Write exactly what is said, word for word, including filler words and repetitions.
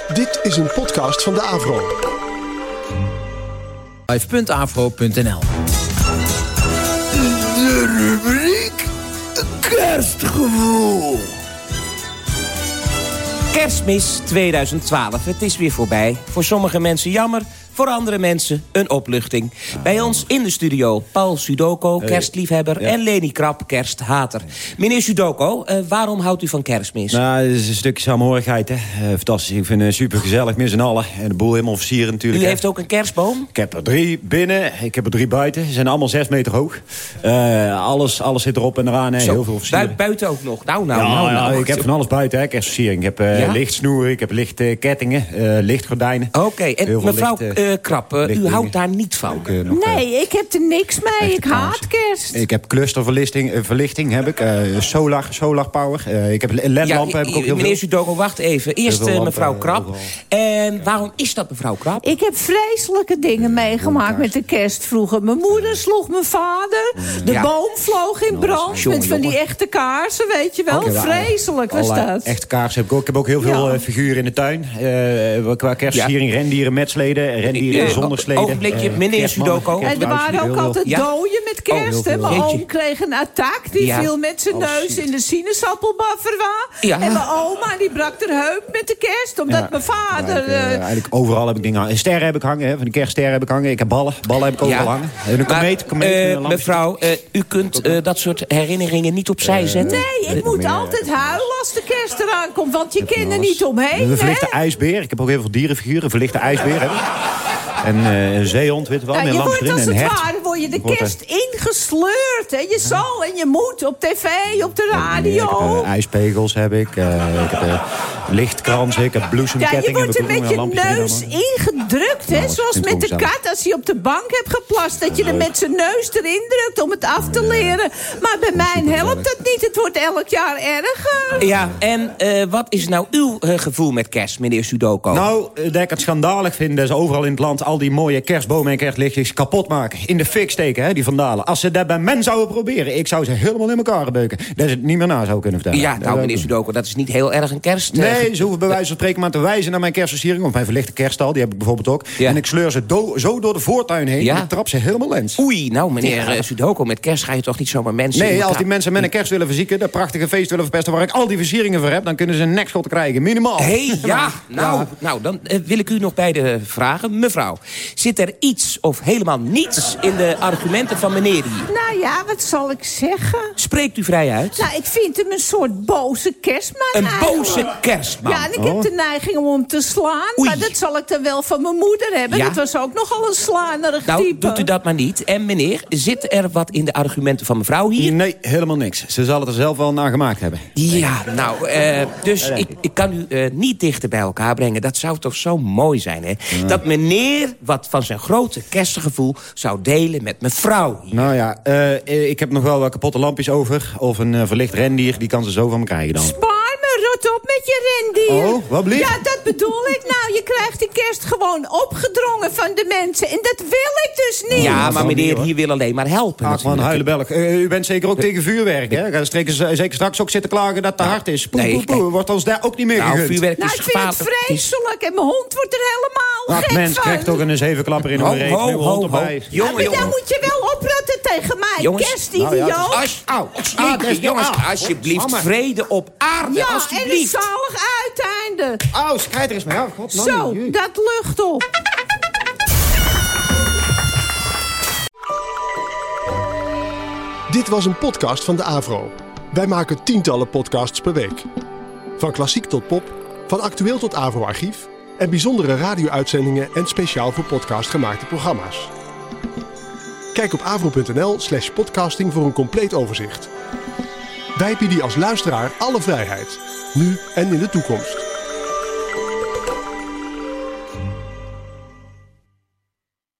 Dit is een podcast van de AVRO. live punt avro punt n l De rubriek Kerstgevoel. Kerstmis tweeduizend twaalf, het is weer voorbij. Voor sommige mensen jammer, voor andere mensen een opluchting. Ja. Bij ons in de studio Paul Sudoko, kerstliefhebber... Ja. en Leni Krap, kersthater. Meneer Sudoko, uh, waarom houdt u van Kerstmis? Nou, het is een stukje samenhorigheid, hè. Uh, fantastisch, ik vind het super gezellig, met z'n allen. En de boel helemaal versieren natuurlijk. U hè. heeft ook een kerstboom? Ik heb er drie binnen, ik heb er drie buiten. Ze zijn allemaal zes meter hoog. Uh, alles, alles zit erop en eraan, hè. Heel veel versieren. Bu- buiten ook nog? Nou, nou, ja, nou, nou. nou ik heb van alles buiten, hè, kerstversiering. Ik heb uh, ja? lichtsnoeren, ik heb lichtkettingen, uh, lichtgordijnen. Oké, okay. En mevrouw licht, uh, Krap, uh, u houdt daar niet van? Ook, uh, nog, nee, ik heb er niks mee. Ik haat kerst. Ik heb clusterverlichting, uh, verlichting heb ik. Uh, solar, solar power. Uh, ik heb L E D-lampen, ja, heb ik ook heel meneer veel. Sudoko, wacht even. Eerst uh, mevrouw Krap. Uh, en waarom is dat, mevrouw Krap? Ik heb vreselijke dingen meegemaakt met de kerst vroeger. Mijn moeder sloeg mijn vader. De ja. boom vloog in brand. Jongen, met van die echte kaarsen, weet je wel. Okay, vreselijk was dat. Echte kaarsen heb ik ook. Ik heb ook heel veel ja. figuren in de tuin. Uh, qua kerstversiering, ja. rendieren met sleden, rendieren uh, zonder sleden. Ogenblikje, uh, meneer Sudoko. En er waren ook altijd ja. doden met kerst. Oh, mijn oom kreeg een attack. Die ja. viel met zijn neus in de sinaasappelbafferwa. Ja. En mijn oma die brak haar heup met de kerst. Omdat ja. mijn vader... Ja, ik, uh, eigenlijk overal heb ik dingen hangen. Sterren heb ik hangen. Hè. Van de kerststerren heb ik hangen. Ik heb ballen. Ballen heb ik overal ja. hangen. En een komeet. komeet uh, mevrouw, uh, u kunt uh, dat soort herinneringen niet opzij uh, zetten? Nee, ik moet meer, altijd huilen als de kerst eraan komt. Want je kent er niet omheen. Een verlichte ijsbeer. Ik heb ook heel veel dierenfiguren. Een verlichte ijsbeer heb ik. En uh, een zeehond, weet je wel, ja, met een lamp erin. En een hert. Je wordt als het ware, word je de kerst ingesleurd. Hè? Je zal en je moet op tv, op de radio. Ja, ik heb, uh, ijspegels heb ik. Uh, ik heb uh, lichtkransen, ik heb bloesemkettingen. Ja, je wordt er met je neus ingedrukt. Hè? Nou, zoals met de kat, als hij op de bank hebt geplast. Dat je er met zijn neus erin drukt om het af te leren. Maar bij mij helpt dat niet. Het wordt elk jaar erger. Ja, en uh, wat is nou uw uh, gevoel met kerst, meneer Sudoko? Nou, uh, dat ik het schandalig vind, dat ze overal in het land al die mooie kerstbomen en kerstlichtjes kapot maken. In de fik steken, hè, die vandalen. Als ze dat bij men zouden proberen, ik zou ze helemaal in elkaar beuken. Dat ze het niet meer na zou kunnen vertellen. Ja, nou, meneer Sudoko, dat is niet heel erg een kerst... Uh, nee, ze hoeven bij wijze van spreken maar te wijzen naar mijn kerstversiering. Of mijn verlichte kerststal, die heb ik bijvoorbeeld ook. Ja. En ik sleur ze do- zo door de voortuin heen ja. en ik trap ze helemaal lens. Oei, nou, meneer ja. Sudoko, met kerst ga je toch niet zomaar mensen... Nee, als die mensen met een kerst willen verzieken, dat prachtige feest willen verpesten waar ik al die versieringen voor heb, dan kunnen ze een nekschot krijgen, minimaal. Hé, hey, ja, nou, ja. nou, dan uh, wil ik u nog bij de vragen. Mevrouw, zit er iets of helemaal niets in de argumenten van meneer hier? Nou ja, wat zal ik zeggen? Spreekt u vrij uit? Nou, ik vind hem een soort boze kerstman. Een eigenlijk. boze kerstman? Ja, en ik oh. heb de neiging om hem te slaan. Oei. Maar dat zal ik dan wel van mijn moeder hebben. Ja? Dat was ook nogal een slanerig nou, type. Nou, doet u dat maar niet. En meneer, zit er wat in de argumenten van mevrouw hier? Nee, helemaal niks. Ze zal het er zelf wel naar gemaakt hebben. Ja, nou, uh, dus ik, ik kan u uh, niet dichter bij elkaar brengen. Dat zou toch zo mooi zijn, hè? Ja. Dat meneer wat van zijn grote kerstgevoel zou delen met mevrouw hier. Nou ja, uh, ik heb nog wel wat kapotte lampjes over. Of een uh, verlicht rendier, die kan ze zo van me krijgen dan. Spaar me, rot op met je rendier. Oh, wat blieft? Ja, dat bedoel ik. Nou, je krijgt die kerst gewoon opgedrongen van de mensen. En dat wil ik dus niet. Ja, maar meneer hier wil alleen maar helpen. Ach man, huilenbelg. Uh, u bent zeker ook tegen vuurwerk, hè? Ga zeker straks ook zitten klagen dat het te hard is. Poe, poe, poe. Wordt ons daar ook niet meer nou, gegund. Vuurwerk nou, is ik vind gevaarlijk. het vreselijk. En mijn hond wordt er helemaal Ach, gek mens, van. krijgt toch een zevenklapper in een reet. Ho, ho, ho, ho. Ja, jongen, maar dan moet je wel oprotten tegen mij. Jongens, kerstidioot. Nou ja, Als, au, ah, jongens, ah, alsjeblieft, vrede op aarde, ja, alsjeblieft. en een zalig uiteinde. Au, schijt er eens mee af. God, man, Zo, jee. dat lucht op. Dit was een podcast van de AVRO. Wij maken tientallen podcasts per week. Van klassiek tot pop, van actueel tot AVRO-archief... en bijzondere radio-uitzendingen en speciaal voor podcast gemaakte programma's. Kijk op avro.nl slash podcasting voor een compleet overzicht. Wij bieden je als luisteraar alle vrijheid, nu en in de toekomst.